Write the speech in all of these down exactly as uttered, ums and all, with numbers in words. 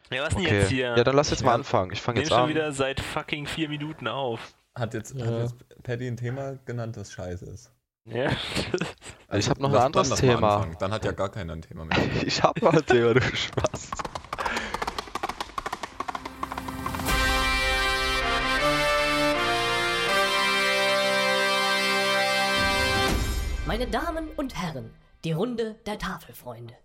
Ja, was denn Okay. jetzt hier? Ja, dann lass jetzt mal Ja. anfangen. Ich fange Nehmen jetzt schon an. wieder seit fucking vier Minuten auf. Hat jetzt, Ja. hat jetzt Paddy ein Thema genannt, das scheiße ist. Ja. Ich hab noch ein lass- anderes dann lass mal Thema. anfangen. Dann hat ja gar keiner ein Thema mehr. Ich hab noch ein Thema, du Spaß. Meine Damen und Herren, die Runde der Tafelfreunde.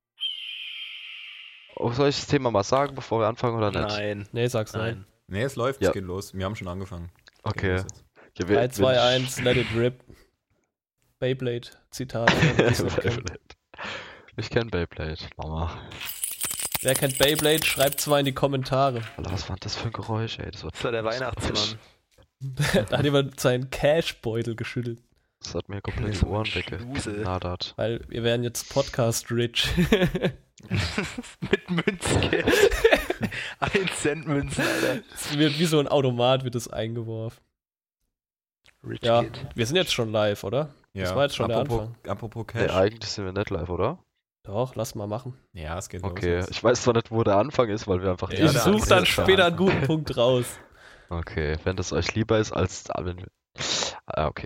Oh, soll ich das Thema mal sagen, bevor wir anfangen oder nicht? Nein. Nee, sag's nein. Nein. Nee, es läuft, Ja. es geht los. Wir haben schon angefangen. Geht Okay. los jetzt. Ja, wir- drei, zwei, wenn ich- eins, let it rip. Beyblade, Zitat. wer das nicht kennt. Beyblade. Ich kenn Beyblade, Mama. Wer kennt Beyblade, schreibt zwar in die Kommentare. Alter, was war denn das für ein Geräusch, ey? Das, war, Das war der Weihnachtsmann. Da hat jemand seinen Cashbeutel geschüttelt. das hat mir komplett die Ohren Schnusel. weggenadert. Weil wir werden jetzt Podcast-rich. Mit Münzgeld. ein Cent Münzen, Alter. Es wird wie so ein Automat wird es eingeworfen. Rich Ja, Kid. wir sind jetzt schon live, oder? Ja, Das war jetzt schon der apropos, Anfang. apropos Nee, Cash. eigentlich sind wir nicht live, oder? Doch, lass mal machen. Ja, es geht Okay, los. ich weiß zwar nicht, wo der Anfang ist, weil wir einfach... Ja, ich der suche Anfang dann ist der später einen Anfang. guten Punkt raus. Okay, wenn das euch lieber ist als... ah, wenn wir- Ah, okay.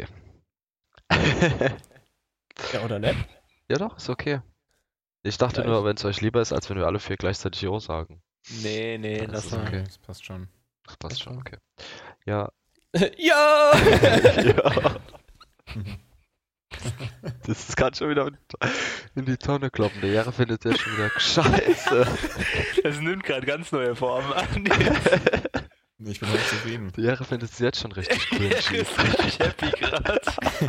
Ja, oder nicht? Ja doch, ist okay. Ich dachte Ja, nur, ich- wenn es euch lieber ist, als wenn wir alle vier gleichzeitig Jo sagen. Nee, nee, Das lass ist mal. okay. Das passt schon. Das passt schon, okay. Ja. Ja! ja. Das kann schon wieder in die Tonne kloppen. Der Jahre findet ja schon wieder scheiße. Das nimmt gerade ganz neue Formen an. Ich bin echt zufrieden. Der Jahre findet es jetzt schon richtig Er cringy. ist richtig happy gerade.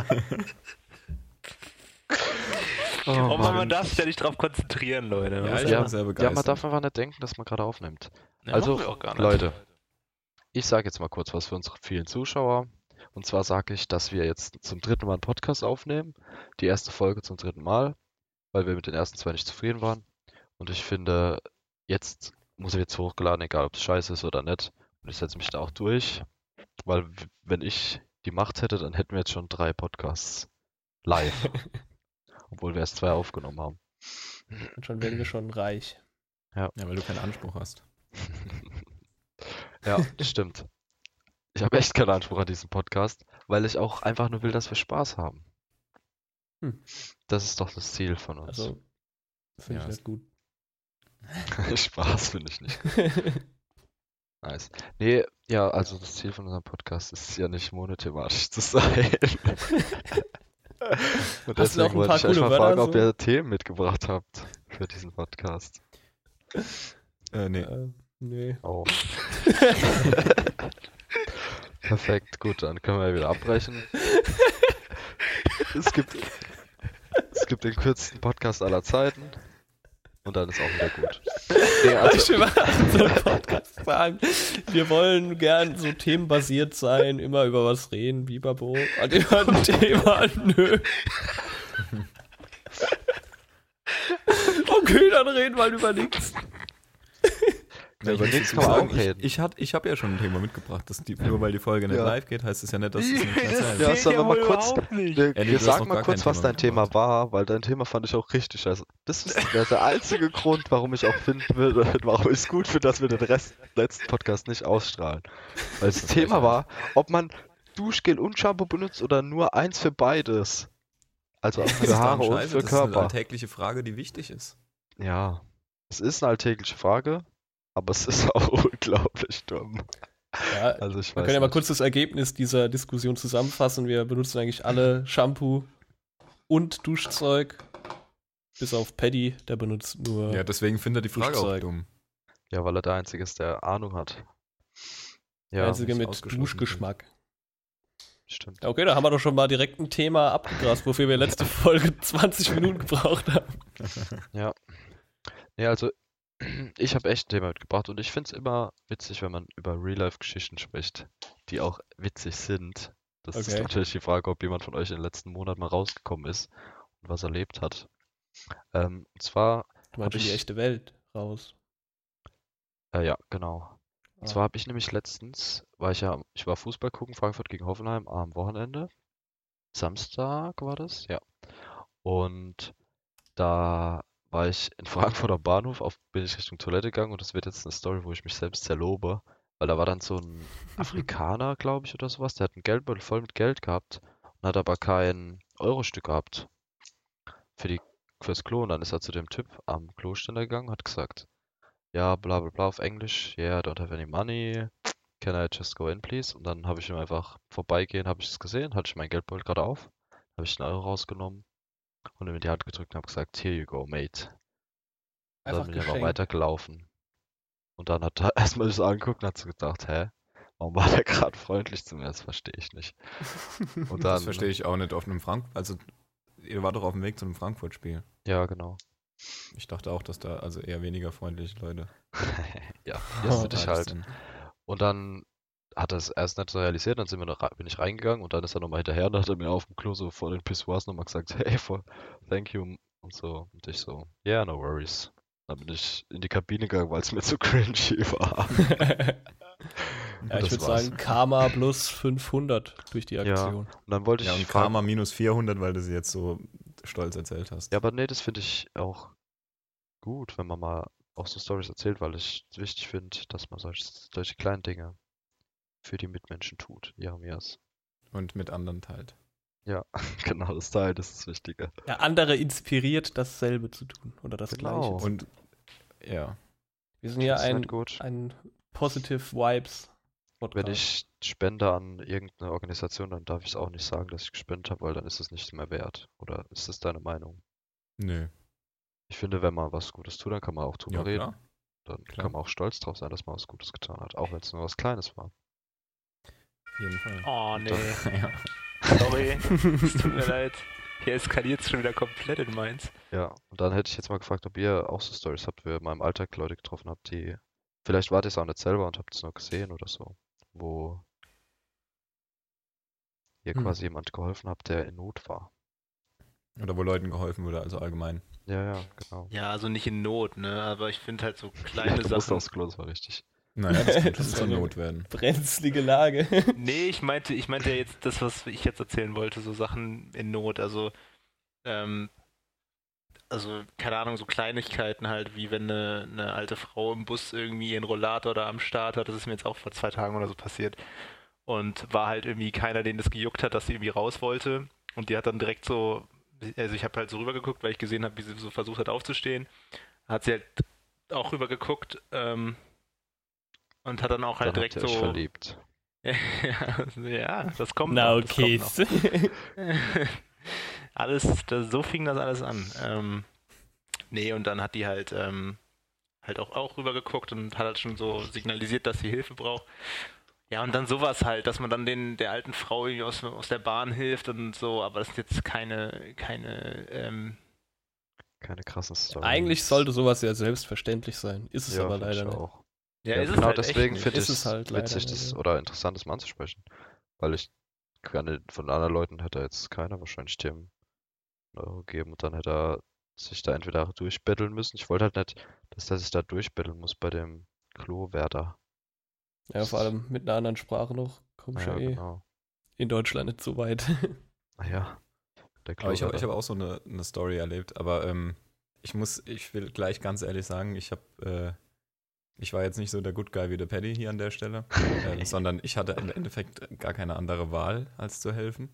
Oh, Oh Mann, Mann. man darf sich ja nicht drauf konzentrieren, Leute. Ja, Was ich ist Ja, bin sehr ja, begeistert. man darf einfach nicht denken, dass man gerade aufnimmt. Ja, Also, machen wir auch gar nicht. Leute, ich sage jetzt mal kurz was für unsere vielen Zuschauer. Und zwar sage ich, dass wir jetzt zum dritten Mal einen Podcast aufnehmen. Die erste Folge zum dritten Mal, weil wir mit den ersten zwei nicht zufrieden waren. Und ich finde, jetzt muss er jetzt hochgeladen, egal ob es scheiße ist oder nicht. Und ich setze mich da auch durch, weil w- wenn ich die Macht hätte, dann hätten wir jetzt schon drei Podcasts live. Obwohl wir erst zwei aufgenommen haben. Und schon werden wir schon reich. Ja, weil du keinen Anspruch hast. Ja, das stimmt. Ich habe echt keinen Anspruch an diesen Podcast, weil ich auch einfach nur will, dass wir Spaß haben. Hm. Das ist doch das Ziel von uns. Also, finde Ja, ich es- nicht gut. Spaß finde ich nicht gut. Nice. Nee, ja, also das Ziel von unserem Podcast ist ja nicht monothematisch zu sein. Und Hast du noch deswegen ein wollte paar ich euch coole mal fragen, Wörter ob so? ihr Themen mitgebracht habt für diesen Podcast. Äh, nee. äh, nee. Oh. Perfekt, gut, dann können wir ja wieder abbrechen. Es gibt, es gibt den kürzesten Podcast aller Zeiten und dann ist auch wieder gut. Nee, Ich also, will mal so einen Podcast sagen. Wir wollen gern so themenbasiert sein, immer über was reden, Bibabo. Und immer ein Thema, nö. Okay, dann reden wir halt über nichts. Ja, über muss nichts dazu kann man sagen, auch reden. Ich, ich, hat- ich habe ja schon ein Thema mitgebracht. Das die, nur weil die Folge nicht Ja. live geht, heißt es ja nicht, dass es nicht Das erzählen. Ja, zählt sollen wir ja mal wohl kurz- überhaupt nicht. wir, Ja, nee, wir du hast sagen noch mal gar kurz, kein was Thema dein Thema mitgebracht. war, weil dein Thema fand ich auch richtig scheiße. Das ist der, der einzige Grund, warum ich auch finden würde, warum ich es gut finde, dass wir den Rest letzten Podcast nicht ausstrahlen. Weil das Das ist Thema frechheit. war, ob man Duschgel und Shampoo benutzt oder nur eins für beides. Also Das ist für doch Haare und scheiße, für Das ist eine Körper. alltägliche Frage, die wichtig ist. Ja, es ist eine alltägliche Frage, aber es ist auch unglaublich dumm. Ja, Also ich wir weiß können ja mal nicht. kurz das Ergebnis dieser Diskussion zusammenfassen. Wir benutzen eigentlich alle Shampoo und Duschzeug. Bis auf Paddy, der benutzt nur. Ja, deswegen findet er die Frage auch Duschzeug. dumm. Ja, weil er der Einzige ist, der Ahnung hat. der Ja, einzige nicht mit ausgeschlossen Duschgeschmack. stimmt. Ja, okay, da haben wir doch schon mal direkt ein Thema abgegrast, wofür wir letzte Folge zwanzig Minuten gebraucht haben. Ja. Nee, also ich habe echt ein Thema mitgebracht und ich finde es immer witzig, wenn man über Real-Life-Geschichten spricht, die auch witzig sind. Das ist Okay. natürlich die Frage, ob jemand von euch in den letzten Monaten mal rausgekommen ist und was erlebt hat. Ähm, und zwar, Du meinst Hab schon die ich- echte Welt raus. äh, ja, genau. Und Ah. zwar habe ich nämlich letztens, war ich ja, ich war Fußball gucken, Frankfurt gegen Hoffenheim am Wochenende. Samstag war das, ja. Und da war ich in Frankfurt am Bahnhof, auf, bin ich Richtung Toilette gegangen und das wird jetzt eine Story, wo ich mich selbst zerlobe, weil da war dann so ein Afrikaner, glaube ich, oder sowas, der hat einen Geldbeutel voll mit Geld gehabt und hat aber kein Eurostück gehabt für die, fürs Klo und dann ist er zu dem Typ am Kloständer gegangen und hat gesagt, ja, bla bla bla auf Englisch, yeah, don't have any money, can I just go in, please? Und dann habe ich ihm einfach vorbeigehen, habe ich es gesehen, hatte ich meinen Geldbeutel gerade auf, habe ich einen Euro rausgenommen und ihm in die Hand gedrückt und habe gesagt, here you go, mate. Und Einfach dann bin ich einfach geschenkt. weitergelaufen. Und dann hat er erstmal das angeguckt und hat so gedacht, hä, warum war der gerade freundlich zu mir? Das verstehe ich nicht. Und dann, Das verstehe ich auch nicht auf einem Frankfurt. Also, ihr wart doch auf dem Weg zu einem Frankfurt-Spiel. ja, genau. Ich dachte auch, dass da also eher weniger freundliche Leute. Ja, jetzt bin ich da halt. sind. Und dann hat er es erst nicht so realisiert, dann sind wir noch, bin ich reingegangen und dann ist er nochmal hinterher und dann hat er mir auf dem Klo so vor den Pissoirs nochmal gesagt, hey, for, thank you und so. Und ich so, yeah, no worries. Dann bin ich in die Kabine gegangen, weil es mir zu cringy war. Ja, ich das würde war's. sagen, Karma plus fünfhundert durch die Ja. Aktion. Und dann wollte ich Ja, und fragen- Karma minus vierhundert, weil du sie jetzt so stolz erzählt hast. Ja, aber nee, das finde ich auch gut, wenn man mal auch so Stories erzählt, weil ich es wichtig finde, dass man solche, solche kleinen Dinge für die Mitmenschen tut. Jeremias. Und mit anderen teilt. Ja, genau, das Teil, das ist das Wichtige. Ja, andere inspiriert, dasselbe zu tun oder das Genau. Gleiche. zu- Und ja, Wir sind ja Das ist ein, halt gut. ein Positive Vibes Podcast. Wenn ich spende an irgendeine Organisation, dann darf ich es auch nicht sagen, dass ich gespendet habe, weil dann ist es nicht mehr wert. Oder ist das deine Meinung? nö. Ich finde, wenn man was Gutes tut, dann kann man auch drüber Ja, reden. klar. Dann Klar. kann man auch stolz drauf sein, dass man was Gutes getan hat, auch wenn es nur was Kleines war. Auf jeden Fall. Oh, nee. ja. Sorry. Es tut mir leid. Hier eskaliert es schon wieder komplett in Mainz. Ja, und dann hätte ich jetzt mal gefragt, ob ihr auch so Stories habt, wo ihr in meinem Alltag Leute getroffen habt, die vielleicht wart ihr es auch nicht selber und habt es nur gesehen oder so, wo ihr Hm. quasi jemand geholfen habt, der in Not war. Oder wo Leuten geholfen wurde, also allgemein. Ja, ja, genau. Ja, also nicht in Not, ne? Aber ich finde halt so Ja, kleine du musst Sachen. aufs Klo, das war richtig. Naja, das könnte Das ist zur eine- Not werden. Brenzlige Lage. Nee, ich meinte, ich meinte ja jetzt das, was ich jetzt erzählen wollte, so Sachen in Not. Also, ähm, also, keine Ahnung, so Kleinigkeiten halt, wie wenn eine, eine alte Frau im Bus irgendwie ihren Rollator da am Start hat. Das ist mir jetzt auch vor zwei Tagen oder so passiert. Und war halt irgendwie keiner, den das gejuckt hat, dass sie irgendwie raus wollte. Und die hat dann direkt so, also ich habe halt so rübergeguckt, weil ich gesehen habe, wie sie so versucht hat aufzustehen. Hat sie halt auch rübergeguckt, ähm, und hat dann auch halt Dann habt direkt ihr euch so. verliebt. Ja, ja, das kommt Na noch, das kommt okay. noch. alles, das, so fing das alles an. Ähm, nee, und dann hat die halt, ähm, halt auch, auch rübergeguckt und hat halt schon so signalisiert, dass sie Hilfe braucht. Ja, und dann sowas halt, dass man dann den, der alten Frau irgendwie aus, aus der Bahn hilft und so, aber das ist jetzt keine, keine, ähm, Keine krassen Stories. Eigentlich sollte sowas ja selbstverständlich sein. Ist es ja, aber find leider ich nicht. auch. ja, Ja, ist es genau halt deswegen echt finde nicht. ich Ist es es halt leider witzig nicht, das, ja. oder interessant, das mal anzusprechen. Weil ich gerne von anderen Leuten hätte jetzt keiner wahrscheinlich dem einen Euro gegeben und dann hätte er sich da entweder durchbetteln müssen. Ich wollte halt nicht, dass der sich da durchbetteln muss bei dem Klo-Wärter. Ja, vor allem mit einer anderen Sprache noch. Komm ich ja, Ja, eh genau. in Deutschland nicht so weit. Naja, der Aber ich habe Klo-Wärter. ich hab auch so eine, eine Story erlebt, aber ähm, ich muss, ich will gleich ganz ehrlich sagen, ich habe, äh, ich war jetzt nicht so der Good Guy wie der Paddy hier an der Stelle, ähm, sondern ich hatte im Endeffekt gar keine andere Wahl, als zu helfen.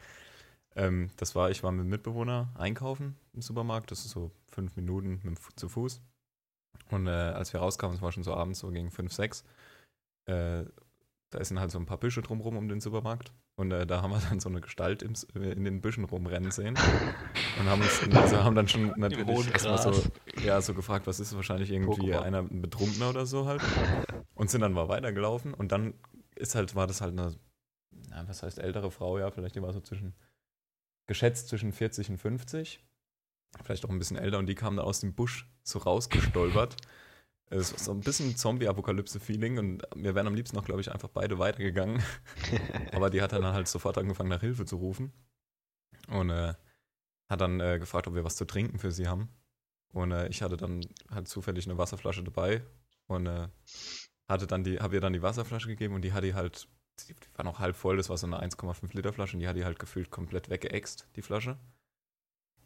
ähm, das war, ich war mit dem Mitbewohner einkaufen im Supermarkt, das ist so fünf Minuten mit, dem Fu- zu Fuß. Und äh, als wir rauskamen, es war schon so abends, so gegen fünf, sechs, äh, da sind halt so ein paar Büsche drumrum um den Supermarkt. Und äh, da haben wir dann so eine Gestalt im, S- äh, in den Büschen rumrennen sehen. Und haben uns also haben dann schon hohen natürlich erstmal so, Gras. ja, so gefragt, was ist wahrscheinlich irgendwie Pokémon. einer ein Betrunkener oder so halt. Und sind dann mal weitergelaufen. Und dann ist halt, war das halt eine, na, was heißt ältere Frau, ja, vielleicht die war so zwischen, geschätzt zwischen vierzig und fünfzig. Vielleicht auch ein bisschen älter. Und die kam da aus dem Busch so rausgestolpert. Es ist so ein bisschen Zombie-Apokalypse-Feeling und wir wären am liebsten noch, glaube ich, einfach beide weitergegangen. Aber die hat dann halt sofort angefangen, nach Hilfe zu rufen. Und äh, hat dann äh, gefragt, ob wir was zu trinken für sie haben. Und äh, ich hatte dann halt zufällig eine Wasserflasche dabei und äh, hatte dann die, habe ihr dann die Wasserflasche gegeben und die hat die halt, die war noch halb voll, das war so eine eins Komma fünf Liter Flasche und die hat die halt gefühlt komplett weggeäxt, die Flasche.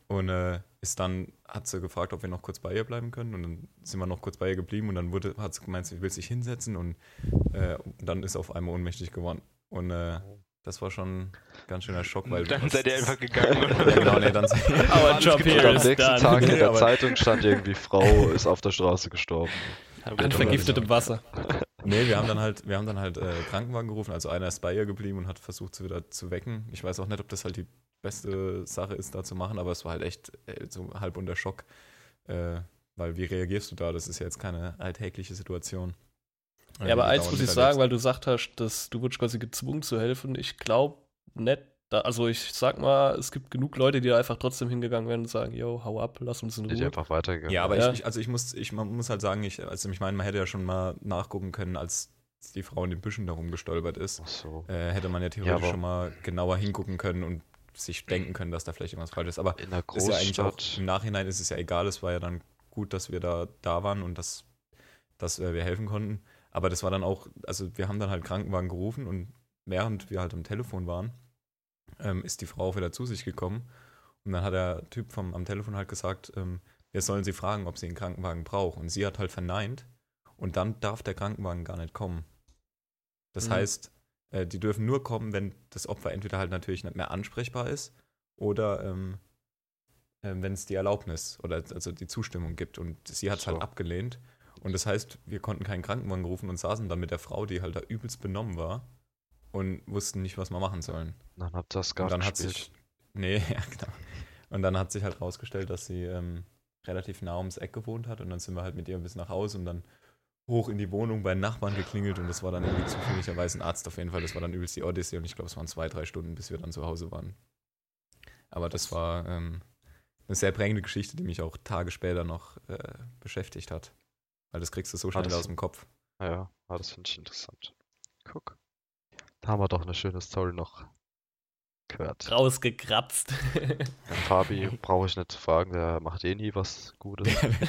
Und äh, ist dann, hat sie gefragt, ob wir noch kurz bei ihr bleiben können. Und dann sind wir noch kurz bei ihr geblieben. Und dann wurde, hat sie gemeint, sie will sich hinsetzen. Und äh, dann ist sie auf einmal ohnmächtig geworden. Und äh, das war schon ein ganz schöner Schock. Weil Dann seid ihr einfach gegangen. Ja, genau, nee, dann Our job Und here am is nächsten done. Tag in Nee, der aber- Zeitung stand irgendwie, Frau ist auf der Straße gestorben. An vergiftetem Wasser. Nee, wir haben dann halt, wir haben dann halt äh, Krankenwagen gerufen. Also einer ist bei ihr geblieben und hat versucht, sie wieder zu wecken. Ich weiß auch nicht, ob das halt die beste Sache ist, da zu machen, aber es war halt echt äh, so halb unter Schock. Äh, weil wie reagierst du da? Das ist ja jetzt keine alltägliche Situation. Ja, aber eins muss ich sagen, weil weil du gesagt hast, dass du wurdest quasi gezwungen zu helfen. Ich glaube nicht, da, also ich sag mal, es gibt genug Leute, die da einfach trotzdem hingegangen wären und sagen, yo, hau ab, lass uns in Die Ruhe. einfach weitergegangen. Ja, aber Ja. Ich, ich, also ich muss, ich man muss halt sagen, ich, also ich meine, man hätte ja schon mal nachgucken können, als die Frau in den Büschen darum gestolpert ist. Ach so. Äh, hätte man ja theoretisch aber- schon mal genauer hingucken können und sich denken können, dass da vielleicht irgendwas falsch ist. Aber In der ist ja eigentlich auch, Großstadt. im Nachhinein ist es ja egal, es war ja dann gut, dass wir da da waren und dass, dass äh, wir helfen konnten. Aber das war dann auch, also wir haben dann halt Krankenwagen gerufen und während wir halt am Telefon waren, ähm, ist die Frau auch wieder zu sich gekommen. Und dann hat der Typ vom, am Telefon halt gesagt, ähm, wir sollen sie fragen, ob sie einen Krankenwagen braucht. Und sie hat halt verneint. Und dann darf der Krankenwagen gar nicht kommen. Das Mhm. heißt, äh, die dürfen nur kommen, wenn das Opfer entweder halt natürlich nicht mehr ansprechbar ist oder ähm, äh, wenn es die Erlaubnis oder also die Zustimmung gibt. Und sie hat es So. halt abgelehnt. Und das heißt, wir konnten keinen Krankenwagen rufen und saßen dann mit der Frau, die halt da übelst benommen war und wussten nicht, was wir machen sollen. Dann habt ihr das Und gar dann nicht hat gespielt. sich, nee, ja genau. Und dann hat sich halt rausgestellt, dass sie ähm, relativ nah ums Eck gewohnt hat und dann sind wir halt mit ihr bis nach Hause und dann hoch in die Wohnung bei Nachbarn geklingelt und das war dann irgendwie zufälligerweise ein Arzt auf jeden Fall. Das war dann übelst die Odyssee und ich glaube, es waren zwei, drei Stunden, bis wir dann zu Hause waren. Aber das war ähm, eine sehr prägende Geschichte, die mich auch Tage später noch äh, beschäftigt hat. Weil das kriegst du so schnell das- aus dem Kopf. Ja, ah, das finde ich interessant. Guck. Da haben wir doch eine schöne Story noch gehört. Rausgekratzt. Den Fabi brauche ich nicht zu fragen, der macht eh nie was Gutes.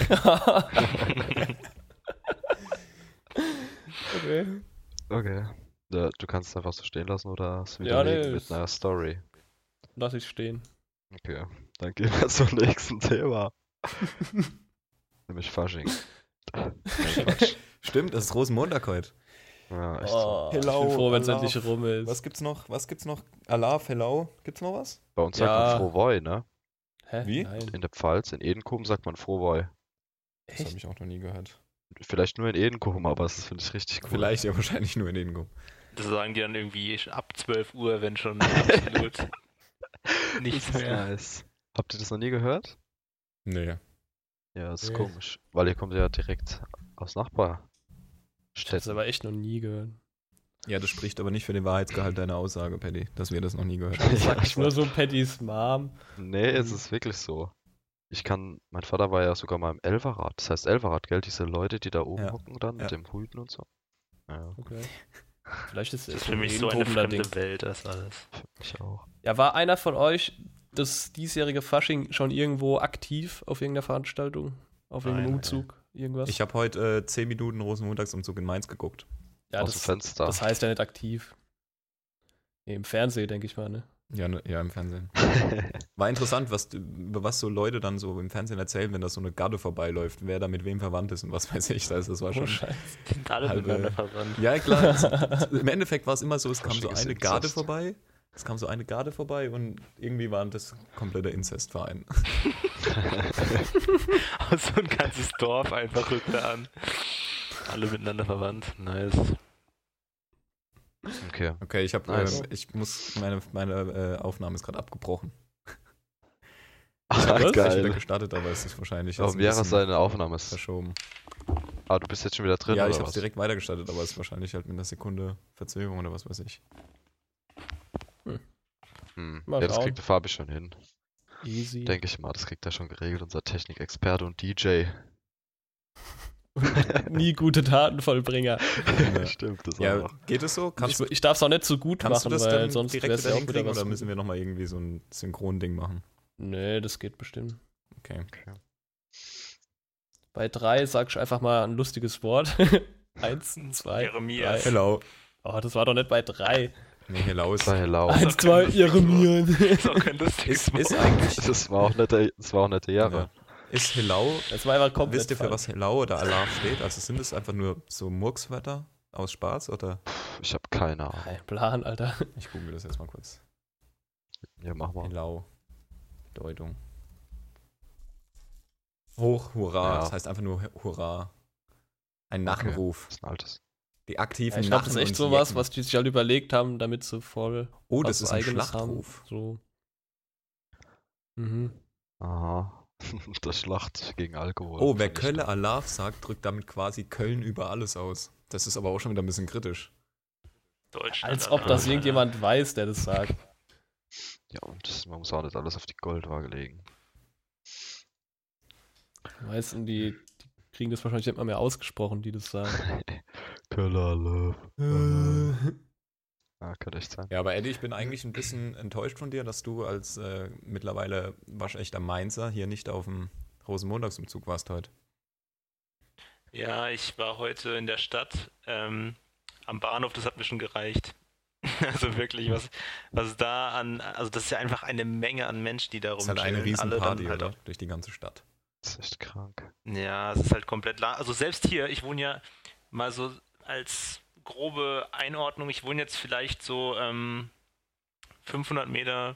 Okay. Okay. Ja, du kannst es einfach so stehen lassen oder es Ja, widerlegen nee, mit es- einer Story. Lass ich stehen. Okay, dann gehen wir zum nächsten Thema. Nämlich Fasching. Nein, Quatsch. Stimmt, das ist Rosenmontag heute. Ja, echt so. Oh, ich Hello, bin froh, wenn es Allah. endlich rum ist. Was gibt's noch? Was gibt's noch? Allah, hello. Gibt's noch was? Bei uns sagt Ja. man Frohwoi, ne? Hä? Wie? Nein. In der Pfalz, in Edenkoben sagt man Frohwoi. Das habe Echt? ich auch noch nie gehört. Vielleicht nur in Edenkoben, aber das finde ich richtig cool. Vielleicht ja wahrscheinlich nur in Edenkoben. Das sagen die dann irgendwie ab zwölf Uhr, wenn schon absolut nichts Das ist mehr. nice. Habt ihr das noch nie gehört? Nee. Ja, das ist Nee. komisch. Weil ihr kommt ja direkt aus Ich hab's Nachbarstädten. aber echt noch nie gehört. Ja, das spricht aber nicht für den Wahrheitsgehalt deiner Aussage, Paddy, dass wir das noch nie gehört Ja, haben. Sag ich ich nur weiß. so Pattys Mom. Nee, es ist wirklich so. Ich kann, mein Vater war ja sogar mal im Elferrad. Das heißt Elferrad, gell? Diese Leute, die da oben Ja. hocken dann mit Ja. dem Hüten und so. Ja, Okay. Vielleicht ist Das es ist für mich so eine Edenkobener fremde Ding. Welt, das alles. ich auch. Ja, war einer von euch das diesjährige Fasching schon irgendwo aktiv auf irgendeiner Veranstaltung? Auf irgendeinem Nein, Umzug? Irgendwas? Ich habe heute äh, zehn Minuten Rosenmontagsumzug in Mainz geguckt. ja, Aus das, dem Fenster. das heißt ja nicht aktiv. Nee, im Fernsehen, denke ich mal, ne? Ja, ne, ja, im Fernsehen. War interessant, was, über was so Leute dann so im Fernsehen erzählen, wenn da so eine Garde vorbeiläuft, wer da mit wem verwandt ist und was weiß ich. Also das war Oh, schon. Scheiße. Die sind alle Halbe- miteinander verwandt. Ja, klar. es, Im Endeffekt war es immer so, es kam so Faschiges eine Garde Inzest. vorbei. Es kam so eine Garde vorbei und irgendwie war das kompletter Inzestverein. So ein ganzes Dorf einfach rückt da an. Alle miteinander verwandt. Nice. Okay. Okay, ich habe, Nice. ähm, ich muss, meine, meine äh, Aufnahme ist gerade abgebrochen. Ah, Ich hab jetzt gleich wieder geil. gestartet, aber es ist wahrscheinlich Warum jetzt ein wäre bisschen seine Aufnahme? ist- verschoben. Ah, du bist jetzt schon wieder drin, ja, oder ich habe was? es direkt weitergestartet, aber es ist wahrscheinlich halt mit einer Sekunde Verzögerung oder was weiß ich. Hm. Mal Ja, das schauen. kriegt der Fabi schon hin. Easy. Denke ich mal, das kriegt er schon geregelt, unser Technikexperte und D J. Nie gute Tatenvollbringer. Stimmt, das Ja, auch. geht es so? Kannst, ich ich darf es auch nicht so gut kannst machen, du das weil dann sonst direkt wäre es wieder ja auch wieder hinkriegen was. oder müssen wir nochmal irgendwie so ein Synchron-Ding machen? Nee, das geht bestimmt. Okay. Bei drei sag ich einfach mal ein lustiges Wort. Eins, zwei, Jeremias. drei. Hello. Oh, das war doch nicht bei drei. Nee, Hellau ist, Das war Hellau. Eins, zwei, Jeremian. So könnte es ist, ist eigentlich. Das war auch nette, das war auch nette Jahre. Ja. Ist Hellau. Das war einfach komplett Wisst ihr, für falsch. was Hellau oder Alarv steht? Also sind es einfach nur so Murkswörter aus Spaß oder? Ich habe keine Ahnung. Kein Plan, Alter. Ich google das jetzt mal kurz. Ja, mach mal. Hellau. Bedeutung. Hoch, Hurra. Ja. Das heißt einfach nur Hurra. Ein Nachruf. Das ist ein altes. Die aktiven Ja, ich glaube, das ist Nachen echt und sowas, Jecken. was die sich halt überlegt haben, damit sie voll Oh, das was ist ein Eigenes Schlachtruf. haben. So. Mhm. Aha. Das Schlacht gegen Alkohol. Oh, wer Fand ich Kölle dann- Alarv sagt, drückt damit quasi Köln über alles aus. Das ist aber auch schon wieder ein bisschen kritisch. Deutschland. Als ob das Alter. irgendjemand weiß, der das sagt. Ja, und das, man muss auch nicht alles auf die Goldwaage legen. Die meisten, die, die kriegen das wahrscheinlich nicht mal mehr ausgesprochen, die das sagen. Köller Love. Äh. Ja, könnte echt sein. Ja, aber Eddie, ich bin eigentlich ein bisschen enttäuscht von dir, dass du als äh, mittlerweile waschechter Mainzer hier nicht auf dem Rosenmontagsumzug warst heute. Ja, ich war heute in der Stadt, ähm, am Bahnhof, das hat mir schon gereicht. Also wirklich, was, was da an, also das ist ja einfach eine Menge an Menschen, die da Das ist halt eine rumchillen. Alle Riesenparty, dann halt oder? auch, Durch die ganze Stadt. Das ist echt krank. ja, es ist halt komplett la- also selbst hier, ich wohne ja mal so als grobe Einordnung, ich wohne jetzt vielleicht so ähm, fünfhundert Meter,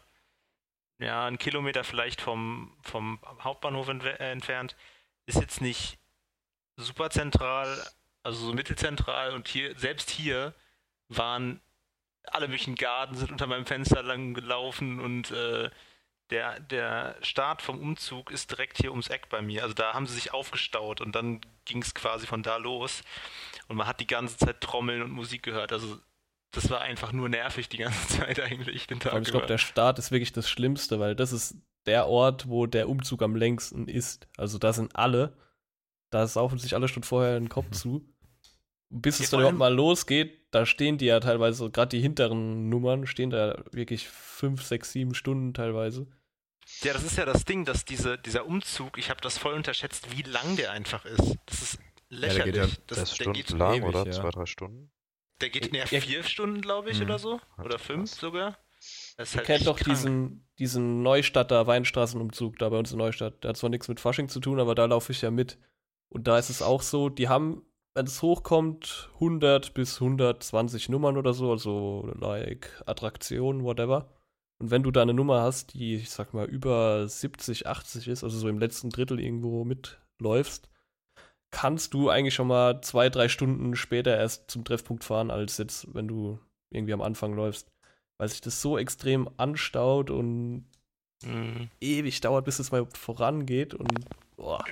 ja, einen Kilometer vielleicht vom, vom Hauptbahnhof entwe- äh, entfernt. Ist jetzt nicht super zentral, also so mittelzentral und hier, selbst hier waren alle möglichen Garten, sind unter meinem Fenster lang gelaufen und äh, der, der Start vom Umzug ist direkt hier ums Eck bei mir. Also da haben sie sich aufgestaut und dann ging es quasi von da los. Und man hat die ganze Zeit Trommeln und Musik gehört. Also das war einfach nur nervig die ganze Zeit eigentlich, den Tag Aber ich glaube, über. der Start ist wirklich das Schlimmste, weil das ist der Ort, wo der Umzug am längsten ist. Also da sind alle, da saufen sich alle schon vorher den Kopf zu. Bis Ja, es vor dann überhaupt allem- mal losgeht, da stehen die ja teilweise, gerade die hinteren Nummern, stehen da wirklich fünf, sechs, sieben Stunden teilweise. Ja, das ist ja das Ding, dass diese, dieser Umzug, ich habe das voll unterschätzt, wie lang der einfach ist. Das ist lächerlich. geht ja- das, Der ist der, geht, stundenlang, ewig, oder? ja. Zwei, drei Stunden? der geht in ja, Ja. vier Stunden, glaube ich, Mhm. oder so. Halt Oder fünf krass. sogar. Das ist Ihr halt kennt echt doch krank. diesen, diesen Neustadter Weinstraßenumzug da bei uns in Neustadt. Der hat zwar nichts mit Fasching zu tun, aber da laufe ich ja mit. Und da ist es auch so, die haben, wenn es hochkommt, hundert bis hundertzwanzig Nummern oder so, also like Attraktionen, whatever. Und wenn du da eine Nummer hast, die, ich sag mal, über siebzig, achtzig ist, also so im letzten Drittel irgendwo mitläufst, kannst du eigentlich schon mal zwei, drei Stunden später erst zum Treffpunkt fahren, als jetzt, wenn du irgendwie am Anfang läufst. Weil sich das so extrem anstaut und Mhm. ewig dauert, bis es mal vorangeht und boah.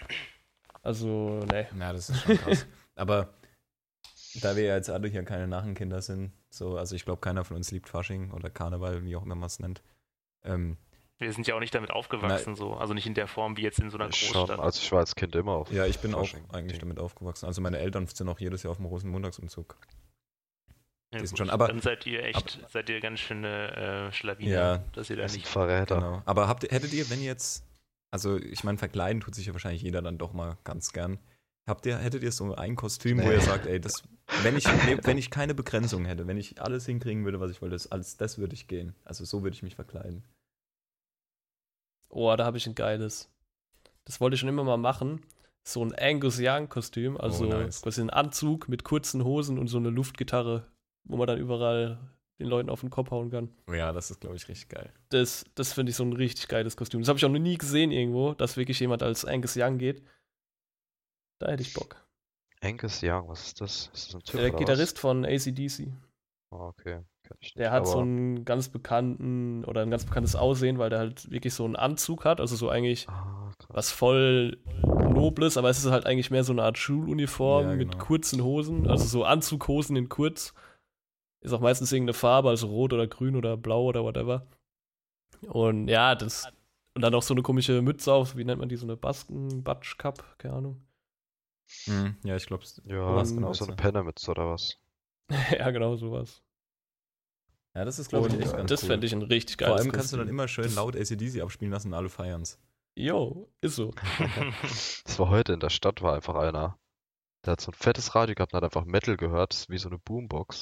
Also, ne. Ja, das ist schon krass. Aber da wir ja jetzt alle hier keine Nachenkinder sind, so, also ich glaube, keiner von uns liebt Fasching oder Karneval, wie auch immer man es nennt. Ähm, Wir sind ja auch nicht damit aufgewachsen, so. Also nicht in der Form wie jetzt in so einer Ich schon, Großstadt. also ich war als Kind immer auf. ja, ich bin Fasching. auch eigentlich damit aufgewachsen. Also meine Eltern sind auch jedes Jahr auf dem Rosenmontagsumzug. Ja, die sind gut, schon, aber- dann seid ihr echt, seid ihr ganz schöne äh, Schlawiner, Ja, dass ihr da Das sind nicht. Verräter. Genau. Aber habt ihr, hättet ihr, wenn ihr jetzt, also ich meine, verkleiden tut sich ja wahrscheinlich jeder dann doch mal ganz gern. Habt ihr, hättet ihr so ein Kostüm, wo Nee. ihr sagt, ey, das, wenn ich, nee, wenn ich keine Begrenzung hätte, wenn ich alles hinkriegen würde, was ich wollte, das, alles, das würde ich gehen. Also so würde ich mich verkleiden. Oh, da habe ich ein geiles. Das wollte ich schon immer mal machen. So ein Angus Young-Kostüm, also Oh, nice. quasi ein Anzug mit kurzen Hosen und so eine Luftgitarre, wo man dann überall den Leuten auf den Kopf hauen kann. Ja, das ist, glaube ich, richtig geil. Das, das finde ich so ein richtig geiles Kostüm. Das habe ich auch noch nie gesehen irgendwo, dass wirklich jemand als Angus Young geht. Da hätte ich Bock. Angus Young, was ist das? Ist das ein Typ Der oder Gitarrist von A C D C. was? Oh, okay. Kenn ich nicht. Der hat Aber so einen ganz bekannten oder ein ganz bekanntes Aussehen, weil der halt wirklich so einen Anzug hat, also so eigentlich Ah, krass. was voll Nobles, aber es ist halt eigentlich mehr so eine Art Schuluniform Ja, mit genau. kurzen Hosen, also so Anzughosen in kurz. Ist auch meistens irgendeine Farbe, also rot oder grün oder blau oder whatever. Und ja, das und dann auch so eine komische Mütze auf, wie nennt man die, so eine Basken-Batsch-Cup, keine Ahnung. Mhm. Ja, ich glaube, Ja, was genau genau so eine so. Pennermütze oder was? Ja, genau sowas. ja, das ist, glaube ich, Und echt ganz das cool. fände ich ein richtig Vor geiles allem kannst du dann Kostüm. immer schön Das- laut A C D C abspielen lassen und alle feiern's. Jo, ist so. Das war heute in der Stadt, war einfach einer. Der hat so ein fettes Radio gehabt und hat einfach Metal gehört, das ist wie so eine Boombox.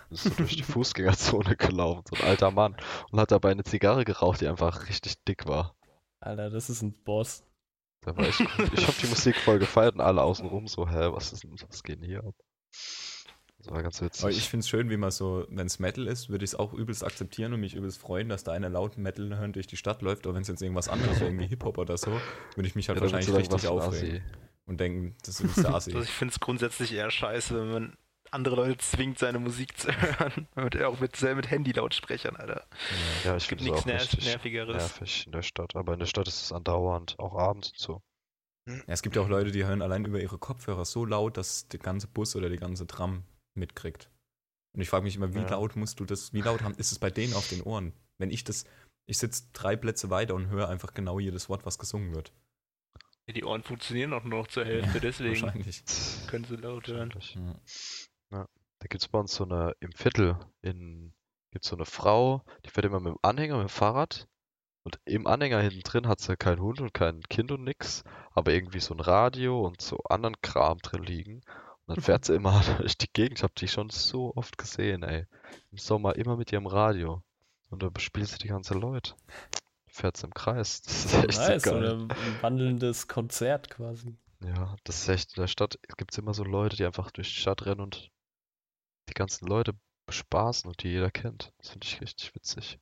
und ist so durch die Fußgängerzone gelaufen, so ein alter Mann, und hat dabei eine Zigarre geraucht, die einfach richtig dick war. Alter, das ist ein Boss. Da war echt gut. Ich habe die Musik voll gefeiert und alle außenrum so, hä, was ist denn, was geht denn hier ab? Das war ganz witzig. Aber ich finde es schön, wie man so, wenn es Metal ist, würde ich es auch übelst akzeptieren und mich übelst freuen, dass da einer laut Metal hören durch die Stadt läuft. Aber wenn es jetzt irgendwas anderes wäre, irgendwie Hip-Hop oder so, würde ich mich halt Ja, dann wahrscheinlich würdest du sagen, richtig was für ein aufregen. Assi. Und denken, das ist der Assi. Also ich finde es grundsätzlich eher scheiße, wenn man andere Leute zwingt, seine Musik zu hören. mit, auch mit, mit Handy-Lautsprechern, Alter. Ja, ich Es gibt finde es nichts auch Nerv richtig Nervigeres. nervig in der Stadt. Aber in der Stadt ist es andauernd, auch abends und so. Ja, es gibt ja auch Leute, die hören allein über ihre Kopfhörer so laut, dass der ganze Bus oder die ganze Tram mitkriegt. Und ich frage mich immer, wie Ja. laut musst du das, wie laut haben, ist es bei denen auf den Ohren? Wenn ich das, ich sitze drei Plätze weiter und höre einfach genau jedes Wort, was gesungen wird. Ja, die Ohren funktionieren auch nur noch zur Hälfte, deswegen Wahrscheinlich. können sie laut hören. Wahrscheinlich. Ja. Da gibt es bei uns so eine, im Viertel, in, gibt so eine Frau, die fährt immer mit dem Anhänger, mit dem Fahrrad. Und im Anhänger hinten drin hat sie keinen Hund und kein Kind und nix, aber irgendwie so ein Radio und so anderen Kram drin liegen. Und dann fährt sie immer durch die Gegend. Ich habe die schon so oft gesehen, ey. Im Sommer immer mit ihrem Radio. Und da bespielt sie die ganze Leute. Fährt sie im Kreis. Das ist echt Nice, so so geil. ein wandelndes Konzert quasi. Ja, das ist echt, in der Stadt gibt es immer so Leute, die einfach durch die Stadt rennen und die ganzen Leute bespaßen und die jeder kennt. Das finde ich richtig witzig.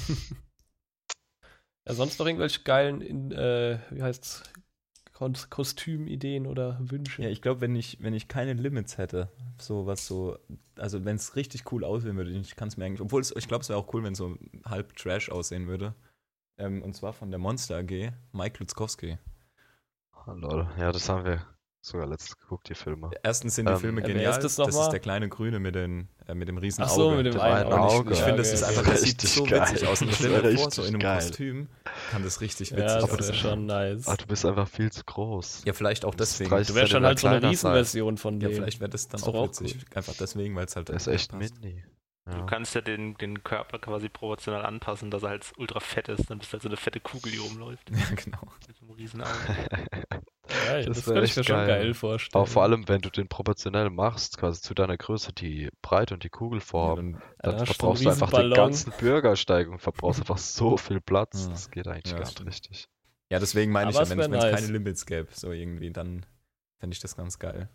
Ja, sonst noch irgendwelche geilen, in, äh, wie heißt's, Kos- Kostümideen oder Wünsche? Ja, ich glaube, wenn ich, wenn ich keine Limits hätte, so was so, also wenn es richtig cool aussehen würde, ich kann es mir eigentlich, obwohl es, ich glaube, es wäre auch cool, wenn es so halb Trash aussehen würde. Ähm, und zwar von der Monster A G, Mike Lutzkowski. Oh, Leute, ja, das haben wir sogar letztens geguckt, die Filme. Erstens sind die Ähm, Filme äh, wer genial. ist das Das nochmal? ist der kleine Grüne mit, den, äh, mit dem riesen Ach so, Auge. mit dem dem einen einen Auge. Auge. Ich finde, das okay, ist okay. einfach, das sieht Richtig so geil. witzig aus. Und Das stell dir wäre vor, so in einem richtig geil. Kostüm kann das richtig witzig Ja, das aber wäre das- schon nice. Ah, du bist einfach viel zu groß. Ja, vielleicht auch Du bist deswegen. dreißig Du wärst schon Zentimeter halt so eine kleiner sein. Riesenversion von Ja, dem. vielleicht wäre das dann Ist doch auch auch witzig. Einfach deswegen, weil es halt Der ist echt passt. mini. Du Ja. kannst ja den, den Körper quasi proportional anpassen, dass er halt ultra fett ist. Dann bist du halt so eine fette Kugel, die rumläuft. Ja, genau. Mit so einem riesen Auge. Ja, Das das, wär könnte ich echt mir schon geil. geil vorstellen. Aber vor allem, wenn du den proportionell machst, quasi zu deiner Größe, die Breite und die Ja, Kugelform, dann, dann dann hast du verbrauchst so du einen einfach den Riesenballon. ganzen Bürgersteig und verbrauchst einfach so viel Platz. Ja. Das geht eigentlich Ja, gar das nicht stimmt. richtig. ja, deswegen meine ich Aber ja, es wenn es wär nice. keine Limits gäbe, so irgendwie, dann fände ich das ganz geil.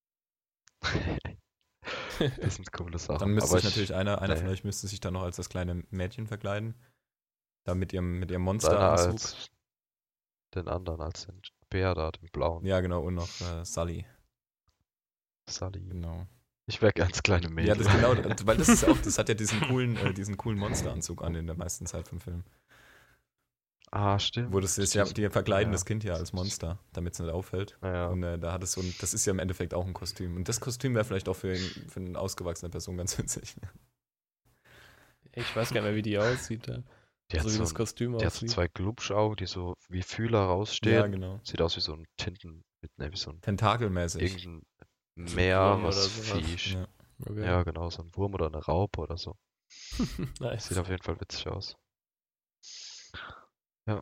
Das sind coole Sachen. Dann müsste Aber sich natürlich einer, einer nee. von euch müsste sich dann noch als das kleine Mädchen verkleiden. Da mit ihrem, mit ihrem Deiner Monsteranzug. als den anderen, als den Bär da, den blauen. Ja, genau, und noch äh, Sully. Sally. Genau. Ich wäre ganz kleine Mädel. Ja, das genau, weil das ist ja auch, das hat ja diesen coolen, äh, diesen coolen Monsteranzug an in der meisten Zeit vom Film. Ah, stimmt. Wo das ist ja, die verkleiden Ja. das Kind ja als Monster, damit es nicht auffällt. Ja. Und äh, da hat es so ein, das ist ja im Endeffekt auch ein Kostüm. Und das Kostüm wäre vielleicht auch für, für eine ausgewachsene Person ganz witzig. Ich weiß gar nicht mehr, wie die aussieht. Da. Die hat So wie so, das ein, Kostüm die hat so aussieht. zwei Glubschaugen, die so wie Fühler rausstehen. Ja, genau. Sieht aus wie so ein Tinten, mit, ne, wie so ein Tentakelmäßig. irgendein So ein Meer, Wurm was oder sowas. Viech. Ja. Okay. Ja, genau, so ein Wurm oder eine Raupe oder so. Nice. Sieht auf jeden Fall witzig aus. Ja.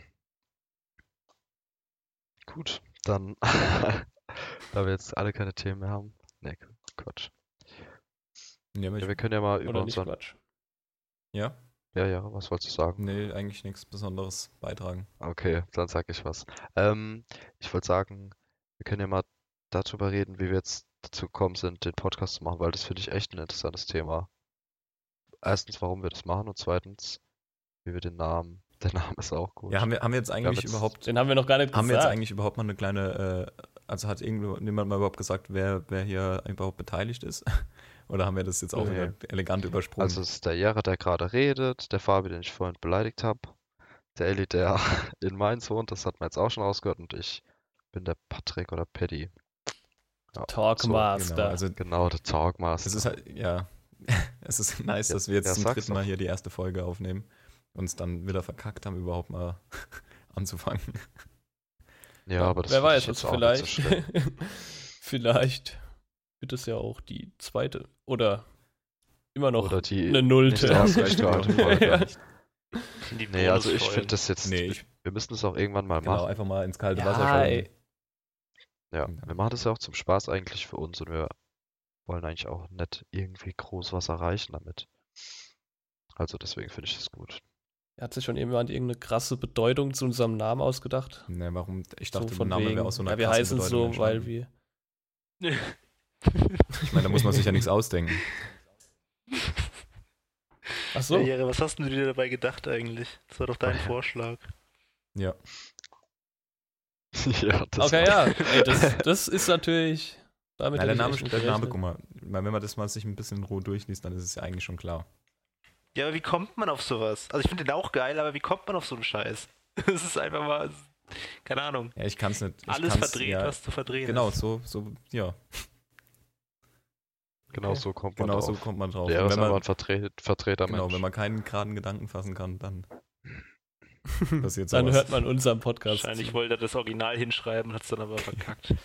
Gut, dann, da wir jetzt alle keine Themen mehr haben. Ne, Quatsch. Ja, aber ich, Ja, wir können ja mal über Oder nicht unseren. Quatsch. ja? Ja, ja, was wolltest du sagen? Nee, eigentlich nichts Besonderes beitragen. Okay, dann sag ich was. Ähm, ich wollte sagen, wir können ja mal darüber reden, wie wir jetzt dazu gekommen sind, den Podcast zu machen, weil das finde ich echt ein interessantes Thema. Erstens, warum wir das machen und zweitens, wie wir den Namen, der Name ist auch gut. Ja, haben wir, haben wir jetzt eigentlich jetzt- überhaupt, Den haben wir noch gar nicht haben wir jetzt gesagt. eigentlich überhaupt mal eine kleine, äh, also hat irgendwo niemand mal überhaupt gesagt, wer, wer hier überhaupt beteiligt ist? Oder haben wir das jetzt auch Nee. wieder elegant übersprungen? Also es ist der Jere, der gerade redet, der Fabi, den ich vorhin beleidigt habe, der Elli, der in Mainz wohnt, das hat man jetzt auch schon rausgehört und ich bin der Patrick oder Paddy. Ja, Talkmaster. genau, also Genau, der Talkmaster. es ist halt, ja, es ist nice, Ja, dass wir jetzt ja, zum sag's dritten Mal doch. hier die erste Folge aufnehmen und es dann wieder verkackt haben, überhaupt mal anzufangen. Ja, aber das Wer finde weiß, ich jetzt also auch nicht so vielleicht, schlimm. vielleicht wird es ja auch die zweite oder immer noch Oder die eine Nullte. nicht ausgestrahlte Folge. Ja. Die Nee, also ich Bonusfolgen. finde das jetzt, Nee, ich, wir müssen das auch irgendwann mal genau, machen. einfach mal ins kalte Ja, Wasser fallen. ey. Ja, wir machen das ja auch zum Spaß eigentlich für uns und wir wollen eigentlich auch nicht irgendwie groß was erreichen damit. Also deswegen finde ich das gut. Hat sich schon jemand irgendeine krasse Bedeutung zu unserem Namen ausgedacht? Ne, warum? Ich dachte, So der von Name wegen, wäre aus so einer ja, wir krassen heißen Bedeutung so, weil entstanden. wir. Ich meine, da muss man sich ja nichts ausdenken. Ach so. Ja, Jere, was hast denn du dir dabei gedacht eigentlich? Das war doch dein Vorschlag. Ja. Ja, das Okay, war- ja. Ey, das, das ist natürlich. Damit Ja, der hätte ich Name, echt nicht der Name, gerechnet. guck mal, weil wenn man das mal sich ein bisschen in Ruhe durchliest, dann ist es ja eigentlich schon klar. Ja, aber wie kommt man auf sowas? Also ich finde den auch geil, aber wie kommt man auf so einen Scheiß? Es ist einfach mal, keine Ahnung, Ja, ich kann es nicht. Ich alles kann's, verdreht, ja, was zu verdrehen Genau, ist. so, so, ja, Genau Okay. so kommt man genau drauf. so kommt man drauf. Der Und ist wenn aber man, ein Vertre Vertreter genau, Mensch. wenn man keinen geraden Gedanken fassen kann, dann passiert Dann sowas. hört man unseren Podcast. Wahrscheinlich zu. wollte er das Original hinschreiben und hat es dann aber verkackt.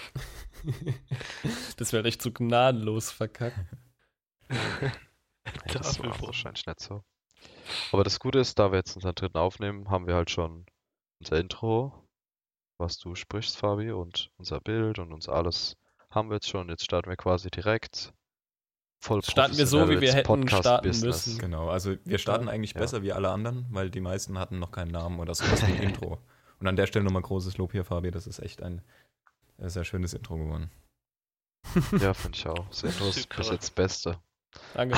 Das wäre echt so gnadenlos verkackt. Nee, das war Tafelbrot. wahrscheinlich nicht so. Aber das Gute ist, da wir jetzt unseren dritten aufnehmen, haben wir halt schon unser Intro, was du sprichst, Fabi, und unser Bild und uns alles haben wir jetzt schon. Jetzt starten wir quasi direkt voll Starten wir so, wie wir professionell ins hätten starten Podcast-Business. müssen. Genau, also wir starten Ja. eigentlich Ja. besser wie alle anderen, weil die meisten hatten noch keinen Namen oder sowas wie ein Intro. Und an der Stelle nochmal großes Lob hier, Fabi, das ist echt ein äh, sehr schönes Intro geworden. Ja, finde ich auch. Das Intro ist bis jetzt das Beste. Danke.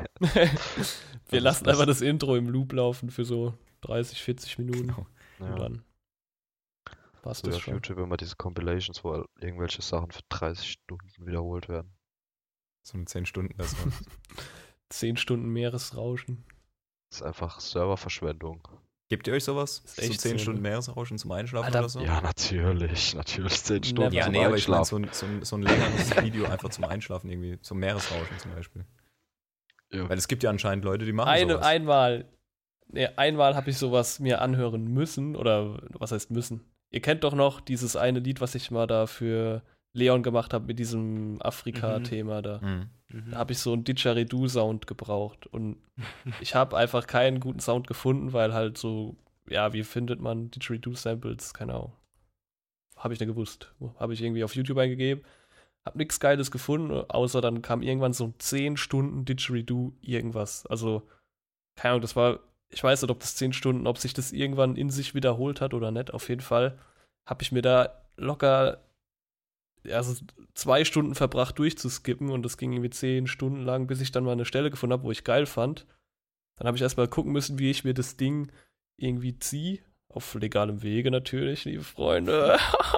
Wir ist lassen das- einfach das Intro im Loop laufen für so dreißig, vierzig Minuten. Genau. Und Ja. dann passt So das auf schon. YouTube immer diese Compilations, wo irgendwelche Sachen für dreißig Stunden wiederholt werden. So eine zehn Stunden Version. Zehn Stunden Meeresrauschen. Das ist einfach Serververschwendung. Gebt ihr euch sowas? Ist So echt zehn so, Stunden ne? Meeresrauschen zum Einschlafen Alter, oder so? Ja, natürlich. Natürlich zehn Stunden Never. Ja, zum nee, aber ich meine Einschlafen. so ein, so, ein, so ein längeres Video einfach zum Einschlafen irgendwie, zum Meeresrauschen zum Beispiel. Ja. Weil es gibt ja anscheinend Leute, die machen Eine, sowas. einmal, nee, einmal habe ich sowas mir anhören müssen, oder was heißt müssen? Ihr kennt doch noch dieses eine Lied, was ich mal da für Leon gemacht habe mit diesem Afrika-Thema da. Mhm. Mhm. Da habe ich so einen Didgeridoo-Sound gebraucht und ich habe einfach keinen guten Sound gefunden, weil halt so, ja, wie findet man Didgeridoo-Samples? Keine Ahnung. Habe ich nicht gewusst. Habe ich irgendwie auf YouTube eingegeben, habe nichts Geiles gefunden, außer dann kam irgendwann so zehn Stunden Didgeridoo irgendwas. Also, keine Ahnung, das war, ich weiß nicht, ob das zehn Stunden, ob sich das irgendwann in sich wiederholt hat oder nicht. Auf jeden Fall habe ich mir da locker also zwei Stunden verbracht durchzuskippen und das ging irgendwie zehn Stunden lang, bis ich dann mal eine Stelle gefunden habe, wo ich geil fand. Dann habe ich erstmal gucken müssen, wie ich mir das Ding irgendwie ziehe. Auf legalem Wege natürlich, liebe Freunde.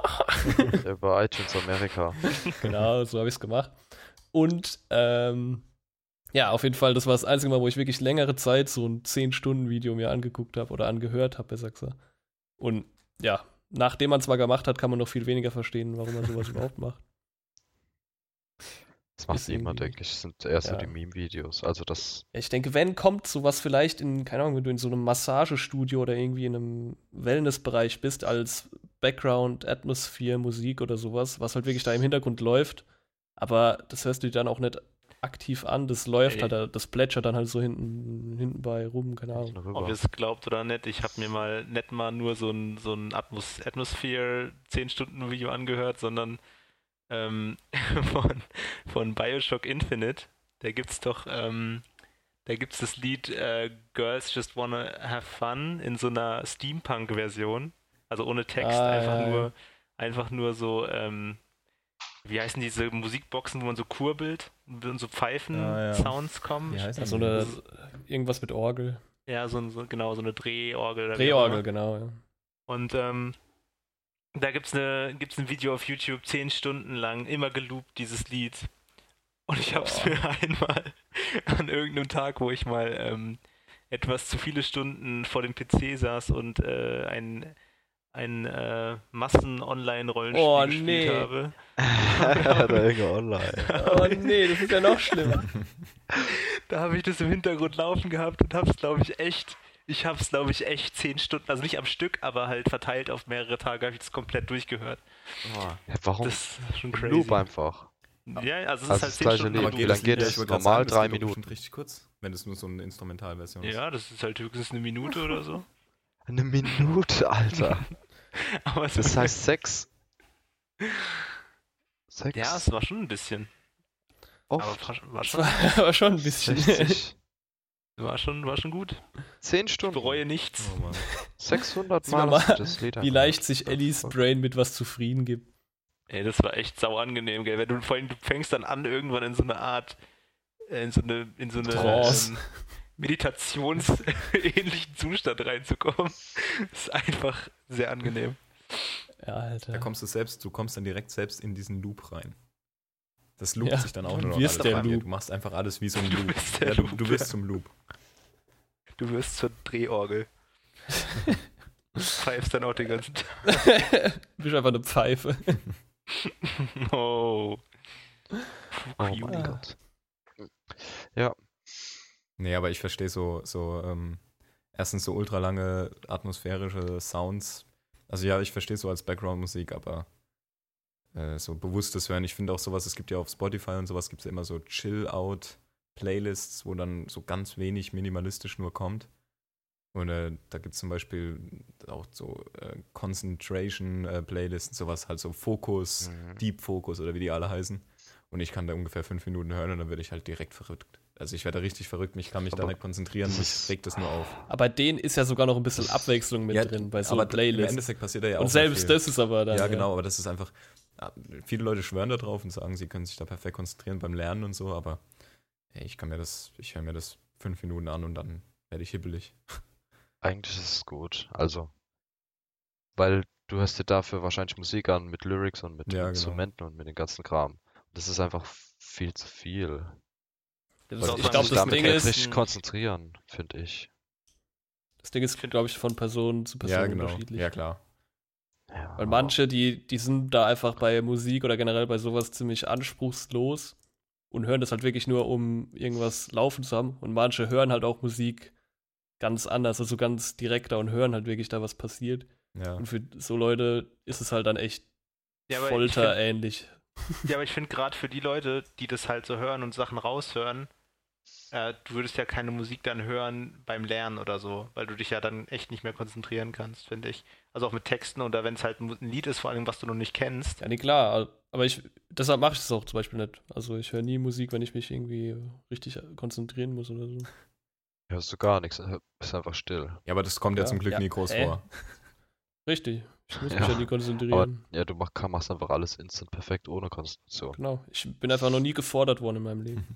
Über iTunes Amerika. Genau, so habe ich es gemacht. Und ähm, ja, auf jeden Fall, das war das einzige Mal, wo ich wirklich längere Zeit so ein zehn Stunden Video mir angeguckt habe oder angehört habe, besser gesagt. Und ja, nachdem man es mal gemacht hat, kann man noch viel weniger verstehen, warum man sowas überhaupt macht. Das macht Ist niemand, irgendwie- denke ich. Das sind eher so Ja. die Meme-Videos. Also das, Ich denke, wenn kommt sowas vielleicht in, keine Ahnung, wenn du in so einem Massagestudio oder irgendwie in einem Wellnessbereich bist, als Background, Atmosphäre, Musik oder sowas, was halt wirklich da im Hintergrund läuft, aber das hörst du dir dann auch nicht aktiv an, das läuft Ey. halt, das plätschert dann halt so hinten, hinten bei rum, keine Ahnung. rüber. Ob ihr es glaubt oder nicht, ich habe mir mal nicht mal nur so ein, so ein Atmos Atmosphere zehn Stunden Video angehört, sondern ähm, von, von Bioshock Infinite. Da gibt's doch, ähm, da gibt's das Lied äh, Girls Just Wanna Have Fun in so einer Steampunk-Version. Also ohne Text, Ah, einfach ja, nur, ja. einfach nur so, ähm, wie heißen diese Musikboxen, wo man so kurbelt und so Ah, ja. Pfeifen-Sounds kommen? Wie heißt das? So eine, irgendwas mit Orgel. Ja, so, ein- so genau, so eine Drehorgel. oder wie auch Drehorgel, immer. genau, ja. Und ähm, da gibt's eine, gibt's ein Video auf YouTube, zehn Stunden lang, immer geloopt, dieses Lied. Und ich hab's Boah. mir einmal an irgendeinem Tag, wo ich mal ähm, etwas zu viele Stunden vor dem P C saß und äh, ein, ein äh, Massen-Online-Rollenspiel Oh, gespielt nee. habe. Der Inge online. Oh nee, das ist ja noch schlimmer. Da habe ich das im Hintergrund laufen gehabt und hab's, glaube ich, echt, ich hab's, glaube ich, echt zehn Stunden, also nicht am Stück, aber halt verteilt auf mehrere Tage, habe ich das komplett durchgehört. Ja, warum? Das ist schon Im crazy. Loop einfach. Ja, also es Also ist halt das zehn gleiche Stunden Lied. am Wie Loop. lang geht Ja, es? ich wollte gerade Normal sagen, das drei geht doch Minuten. bestimmt richtig kurz, wenn es nur so eine Instrumentalversion ist. Ja, das ist halt höchstens eine Minute oder so. Eine Minute, Alter. Aber es Das heißt sechs. Sechs. ja, es war schon ein bisschen. Aber Oft. war, war, Das schon, war aber schon ein bisschen. sechzig. war, schon, war schon gut. zehn Ich Stunden. bereue nichts. Oh Mann. sechshundert Sehen wir Mal hast mal, du das Lied Wie angehört. leicht sich Ellies Brain mit was zufrieden gibt. Ey, das war echt sau angenehm, gell? Wenn du vor allem, du fängst dann an, irgendwann in so eine Art, äh, in so eine, in so eine Trance. ähm, meditationsähnlichen Zustand reinzukommen. Das ist einfach sehr angenehm. Ja, Alter. Da kommst du selbst, du kommst dann direkt selbst in diesen Loop rein. Das loopt Ja, sich dann auch du nur noch wirst alles der bei dir. Loop. Du machst einfach alles wie so ein Du Loop. bist der ja, du, Loop, du wirst ja. zum Loop. Du wirst zur Drehorgel. Pfeifst dann auch den ganzen Tag. Du bist einfach eine Pfeife. Oh. Oh Fuck you. mein Gott. Nee, aber ich verstehe so, so ähm, erstens so ultralange atmosphärische Sounds. Also ja, ich verstehe so als Background-Musik, aber äh, so bewusstes Hören. Ich finde auch sowas, es gibt ja auf Spotify und sowas, gibt es ja immer so Chill-Out-Playlists, wo dann so ganz wenig minimalistisch nur kommt. Und äh, da gibt es zum Beispiel auch so äh, Concentration-Playlists, sowas halt so Fokus, Mhm. Deep Focus oder wie die alle heißen. Und ich kann da ungefähr fünf Minuten hören und dann werde ich halt direkt verrückt. Also ich werde richtig verrückt, ich kann mich da Aber nicht konzentrieren, das mich ist- regt das nur auf. Aber bei denen ist ja sogar noch ein bisschen Abwechslung mit Ja, drin, bei so aber einer im Playlist. Endeffekt passiert da ja auch Und nicht selbst viel. das ist aber dann. Ja, genau, aber das ist einfach, ah, viele Leute schwören da drauf und sagen, sie können sich da perfekt konzentrieren beim Lernen und so, aber ey, ich kann mir das, ich höre mir das fünf Minuten an und dann werde ich hibbelig. Eigentlich ist es gut. Also, weil du hörst dir dafür wahrscheinlich Musik an mit Lyrics und mit Ja, genau. Instrumenten und mit dem ganzen Kram. Das ist einfach viel zu viel. Das Weil ist, ich ich glaube, muss das damit Ding nicht ist, richtig konzentrieren, finde ich. das Ding ist, glaube ich, von Person zu Person Ja, genau. unterschiedlich. Ja, klar. Ja, Weil aber- manche, die, die sind da einfach bei Musik oder generell bei sowas ziemlich anspruchslos und hören das halt wirklich nur, um irgendwas laufen zu haben. Und manche hören halt auch Musik ganz anders, also ganz direkter und hören halt wirklich da, was passiert. Ja. Und für so Leute ist es halt dann echt Ja, aber ich folterähnlich. Ja, aber ich finde gerade für die Leute, die das halt so hören und Sachen raushören, äh, du würdest ja keine Musik dann hören beim Lernen oder so, weil du dich ja dann echt nicht mehr konzentrieren kannst, finde ich. Also auch mit Texten oder wenn es halt ein ein Lied ist, vor allem, was du noch nicht kennst. Ja, nee, klar, aber ich, deshalb mache ich das auch zum Beispiel nicht. Also ich höre nie Musik, wenn ich mich irgendwie richtig konzentrieren muss oder so. Hörst du gar nichts, ist einfach still. Ja, aber das kommt ja, Ja. zum Glück Ja. nie groß Äh. vor. Richtig. Ich muss mich Ja, ja nie Aber konzentrieren. ja, du mach, kann- machst einfach alles instant perfekt ohne Konzentration. Genau. Ich bin einfach noch nie gefordert worden in meinem Leben.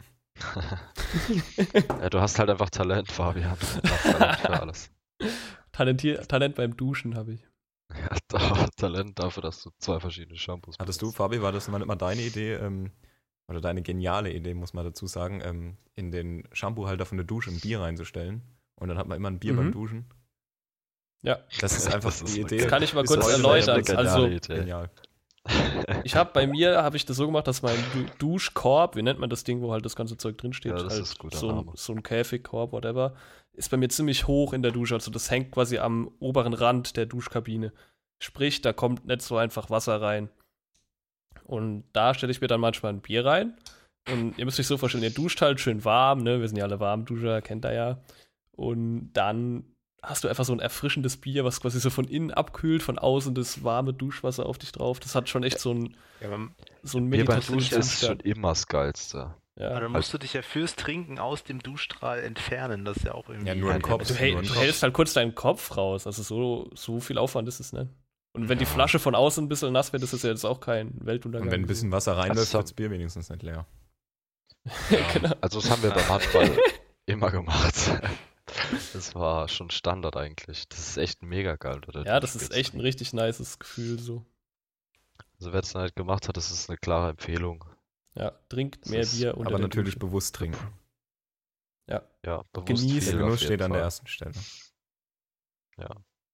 Ja, du hast halt einfach Talent, Fabian. Du hast Talent für alles. Talentier Talent beim Duschen habe ich. Ja, da- Talent dafür, dass du zwei verschiedene Shampoos Hattest du, benutzt. Fabi, war das mal immer deine Idee, ähm, oder deine geniale Idee, muss man dazu sagen, ähm, in den Shampoo-Halter von der Dusche ein Bier reinzustellen und dann hat man immer ein Bier Mhm. beim Duschen? Ja, Das ist einfach Das ist die eine Idee. das kann ich mal Ist kurz heute erläutern. eine geniale Also, Idee. Genial. ich habe bei mir, habe ich das so gemacht, dass mein du Duschkorb, wie nennt man das Ding, wo halt das ganze Zeug drinsteht, Ja, das halt ist ein guter so, ein, Name. so ein Käfigkorb, whatever, ist bei mir ziemlich hoch in der Dusche. Also das hängt quasi am oberen Rand der Duschkabine. Sprich, da kommt nicht so einfach Wasser rein. Und da stelle ich mir dann manchmal ein Bier rein. Und ihr müsst euch so vorstellen, ihr duscht halt schön warm, ne? Wir sind ja alle Warmduscher, kennt ihr ja. Und dann hast du einfach so ein erfrischendes Bier, was quasi so von innen abkühlt, von außen das warme Duschwasser auf dich drauf. Das hat schon echt so ein, Ja, aber, so ein Bier beim Duschen ist schon Meditationszustand. immer das Geilste. aber Ja. dann musst du dich ja fürs Trinken aus dem Duschstrahl entfernen. Das ist ja auch irgendwie. Ja, nur im Kopf. Du, Nur hält, im du Kopf. hältst halt kurz deinen Kopf raus. Also so, so viel Aufwand ist es nicht. Und wenn die Ja. Flasche von außen ein bisschen nass wird, ist das ja jetzt auch kein Weltuntergang. Und wenn ein bisschen Wasser reinläuft, Also- wird das Bier wenigstens nicht leer. genau. Also das haben wir beim Handball immer gemacht. Das war schon Standard eigentlich. Das ist echt mega geil, oder? Ja, das ist echt ein richtig nices Gefühl so. Also wer es noch nicht gemacht hat, das ist eine klare Empfehlung. Ja, trinkt Das mehr ist- Bier unter Aber der natürlich Dusche. bewusst trinken. Ja, bewusst Genießen. Der viel Genuss auf jeden steht an der Fall. ersten Stelle. Ja.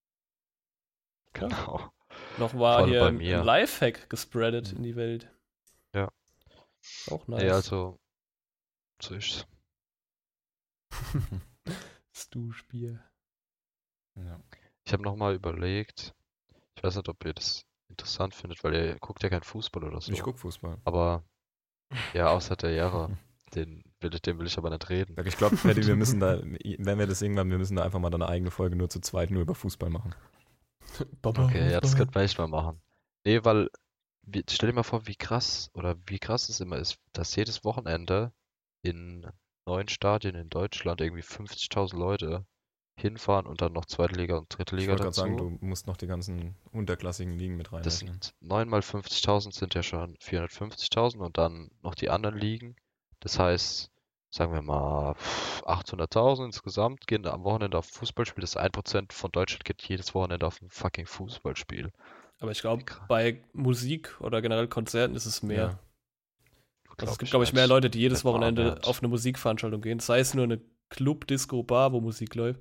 Genau. Noch war Voll hier bei ein mir. ein Lifehack gespreadet in die Welt. Ja. Auch nice. Nee, also so ist's. Das Duschbier. Ja. Ich habe nochmal überlegt, ich weiß nicht, ob ihr das interessant findet, weil ihr guckt ja kein Fußball oder so. Ich guck Fußball. Aber ja, außer der Jahre, den will ich, dem will ich aber nicht reden. Ich glaube, Freddy, wir müssen da, wenn wir das irgendwann, wir müssen da einfach mal dann eine eigene Folge nur zu zweit nur über Fußball machen. Okay, ja, das könnten wir echt mal machen. Nee, weil wie, stell dir mal vor, wie krass oder wie krass es immer ist, dass jedes Wochenende in neuen Stadien in Deutschland irgendwie fünfzigtausend Leute hinfahren und dann noch zweite Liga und dritte Ich Liga wollte gerade dazu. sagen, du musst noch die ganzen unterklassigen Ligen mit Das reinrechnen. sind neun mal fünfzigtausend sind ja schon vierhundertfünfzigtausend und dann noch die anderen Ligen. Das heißt, sagen wir mal pff, achthunderttausend insgesamt gehen am Wochenende auf Fußballspiel. Das ist ein Prozent von Deutschland geht jedes Wochenende auf ein fucking Fußballspiel. Aber ich glaube, Krass. bei Musik oder generell Konzerten ist es mehr. Ja. Also Glaub es gibt, ich glaube ich, mehr nicht. Leute, die jedes Hätte man Wochenende annähernd. auf eine Musikveranstaltung gehen. Sei es nur eine Club, Disco, Bar, wo Musik läuft.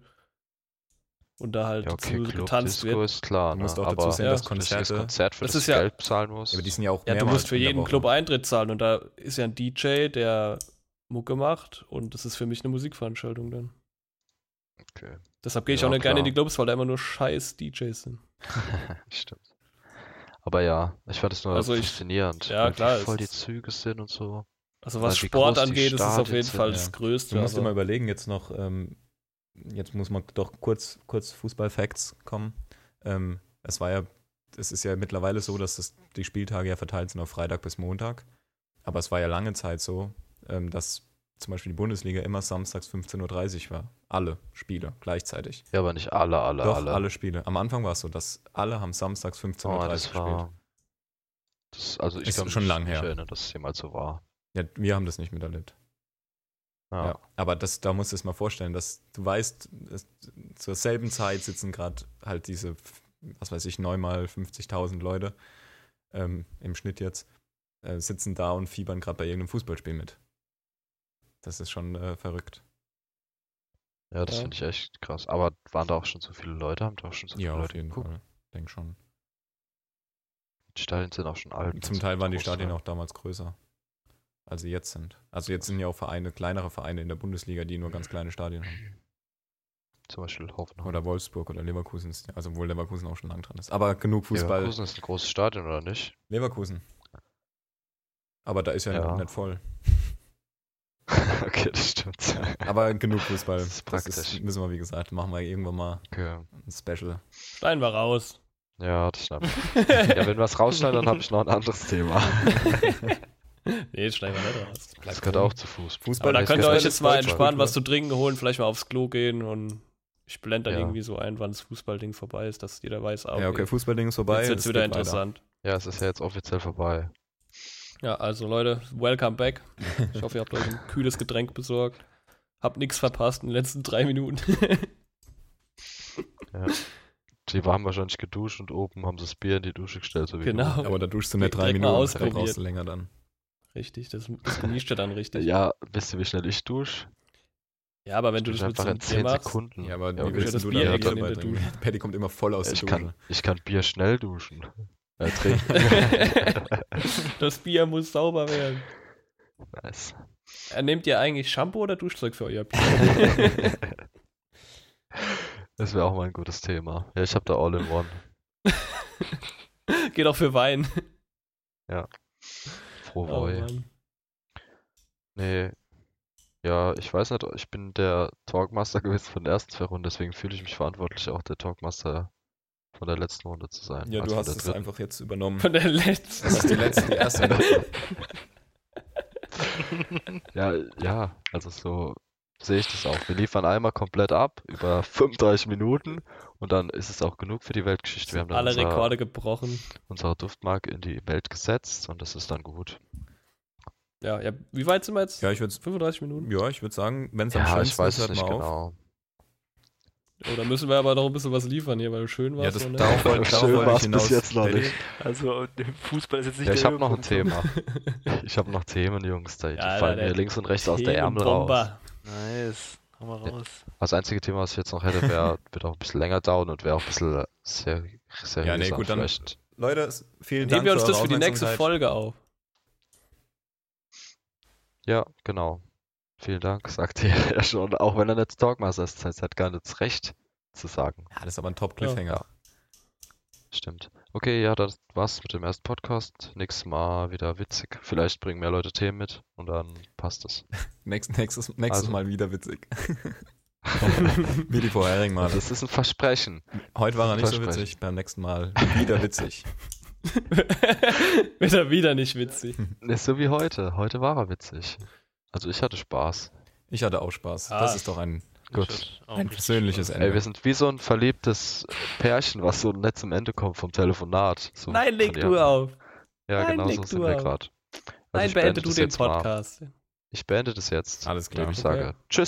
Und da halt Ja, okay, zu Club, getanzt Disco wird. ist klar, Du musst ne? auch dazu aber sehen, Ja. dass ein richtiges Konzerte, Konzert, für Das das, ist du ja- Geld bezahlen musst. aber die sind ja auch Ja, du mehrmals musst für in der jeden Woche. Club Eintritt zahlen und da ist ja ein D J, der Mucke macht und das ist für mich eine Musikveranstaltung dann. Okay, Deshalb gehe ich Ja, auch nicht gerne in klar. die Clubs, weil da immer nur scheiß D Js sind. stimmt. Aber ja, ich fand es nur Also ich- faszinierend, ja, weil klar, wie es voll die ist- Züge sind und so. Also Weil was wie Sport groß die angeht, ist es auf Stadien jeden sind, Fall ja. das Größte. Du musst dir aber- mal überlegen, jetzt noch, ähm, jetzt muss man doch kurz, kurz Fußball-Facts kommen. Ähm, es war ja, es ist ja mittlerweile so, dass das, die Spieltage ja verteilt sind auf Freitag bis Montag. Aber es war ja lange Zeit so, ähm, dass zum Beispiel die Bundesliga immer samstags fünfzehn Uhr dreißig war. Alle Spiele gleichzeitig. Ja, aber nicht alle, alle, Doch, alle. alle Spiele. Am Anfang war es so, dass alle haben samstags fünfzehn Uhr Oh, dreißig das gespielt. war. Das, also ich Ist kann mich schon lang nicht her. erinnern, dass es jemals so war. Ja, wir haben das nicht miterlebt. Ja. Ja, aber das, da musst du es mal vorstellen, dass du weißt, es, zur selben Zeit sitzen gerade halt diese, was weiß ich, neun mal fünfzigtausend Leute ähm, im Schnitt jetzt, äh, sitzen da und fiebern gerade bei irgendeinem Fußballspiel mit. Das ist schon äh, verrückt. Ja, das Ja. finde ich echt krass. Aber waren da auch schon so viele Leute? Haben da auch schon so viele Ja, auf Leute jeden geguckt? Fall. Denk schon. Die Stadien sind auch schon alt. Zum und Teil waren die groß, Stadien ne? auch damals größer, als sie jetzt sind. Also jetzt sind ja auch Vereine, kleinere Vereine in der Bundesliga, die nur ganz kleine Stadien haben. Zum Beispiel Hoffenheim. Oder Wolfsburg oder Leverkusen, ist, also obwohl Leverkusen auch schon lang dran ist. Aber genug Fußball. Leverkusen ist ein großes Stadion, oder nicht? Leverkusen. Aber da ist ja, Ja. nicht voll. Okay, das stimmt. Aber genug Fußball. Das ist praktisch. müssen wir, wie gesagt, machen wir irgendwann mal Okay. ein Special. Schneiden wir raus. Ja, das stimmt. Ja, wenn wir es rausschneiden, dann habe ich noch ein anderes Thema. Nee, das schneiden wir nicht raus. Das gehört auch zu Fußball. Fußball. Aber da das könnt ihr gehört euch jetzt zu mal Deutschland. entspannen, was zu trinken holen, vielleicht mal aufs Klo gehen und ich blende dann Ja. irgendwie so ein, wann das Fußballding vorbei ist, dass jeder weiß, ah, Ja, okay, Fußballding ist vorbei. jetzt wird's es wieder geht weiter. interessant. Ja, es ist ja jetzt offiziell vorbei. Ja, also Leute, welcome back. Ich hoffe, ihr habt euch ein kühles Getränk besorgt. Habt nichts verpasst in den letzten drei Minuten. Ja. Die haben wahrscheinlich geduscht und oben haben sie das Bier in die Dusche gestellt. So wie Genau. Aber da duschst du nicht drei Direkt mal Minuten, da ausprobiert. brauchst du länger dann. Richtig, das, das genießt ihr dann Du. richtig. Ja, wisst ihr, wie schnell ich dusche? Ja, aber wenn du Ich das mit einfach so in einem Bier zehn machst, Sekunden. Ja, aber Ja, wie okay. willst das du Bier da extra dabei in der trinken? Paddy kommt immer voll aus ich, der kann, Dusche. ich kann Bier schnell duschen. Äh, trinken. das Bier muss sauber werden. Nice. Äh, Nehmt ihr eigentlich Shampoo oder Duschzeug für euer Bier? Das wäre auch mal ein gutes Thema. Ja, ich habe da All-in-One. Geht auch für Wein. Frohe Oh, Woi. Mann. Nee. Ja, ich weiß nicht, ich bin der Talkmaster gewesen von der ersten zwei Runden, deswegen fühle ich mich verantwortlich, auch der Talkmaster von der letzten Runde zu sein. Ja, als du von hast der es dritten. einfach jetzt übernommen. Von der letzten. Das ist die letzte, die erste Runde. Ja, ja, also so sehe ich das auch. Wir liefern einmal komplett ab, über fünfunddreißig Minuten und dann ist es auch genug für die Weltgeschichte. Wir haben dann Alle unser, Rekorde gebrochen. unsere Duftmarke in die Welt gesetzt und das ist dann gut. Ja, ja, wie weit sind wir jetzt? Ja, ich würde fünfunddreißig Minuten? ja, ich würd sagen, wenn es am Ja, ich schönsten weiß ist, hört nicht mal auf. genau. Oder müssen wir aber noch ein bisschen was liefern hier, weil du schön warst. Ja, das, so, ne? darauf wollte darauf Schön wollte ich war's bis hinaus. jetzt noch Paddy. nicht. Also, der Fußball ist jetzt nicht Ja, der ich habe noch ein Höhepunkt. Thema. Ich habe noch Themen, Jungs. Da, die Ja, fallen der mir links und rechts aus der Ärmel raus. Themenbomber. Nice. Hau mal raus. Das einzige Thema, was ich jetzt noch hätte, wär, wird auch ein bisschen länger dauern und wäre auch ein bisschen sehr, seriös Ja, nee, gut, dann- ansprechend. Leute, vielen Dank Nehmen wir uns für das eure für die nächste Aufmerksamkeit. Folge auf. Ja, genau. Vielen Dank, sagte er ja schon. Auch wenn er nicht Talkmaster ist, das heißt, er hat gar nicht das Recht zu sagen. Ja, das ist aber ein Top-Cliffhanger. Stimmt. Okay, ja, das war's mit dem ersten Podcast. Nächstes Mal wieder witzig. Vielleicht bringen mehr Leute Themen mit und dann passt es. Nächstes, nächstes, nächstes Also. Mal wieder witzig. Wie die vorherigen Male. Das ist ein Versprechen. Heute war er nicht so Versprechen. witzig, beim nächsten Mal wieder witzig. Wird er wieder nicht witzig. Ist so wie heute. Heute war er witzig. Also ich hatte Spaß. Ich hatte auch Spaß. Ah. Das ist doch ein, Gut. ein versöhnliches Ende. Ey, wir sind wie so ein verliebtes Pärchen, was so nett zum Ende kommt vom Telefonat. So Nein, leg von du ihr. auf. Ja, Nein, genau leg so du sind wir auf. gerade. Also Nein, ich beende du das den jetzt mal. Podcast. Ich beende das jetzt. Alles klar. Ich sage Okay. Tschüss.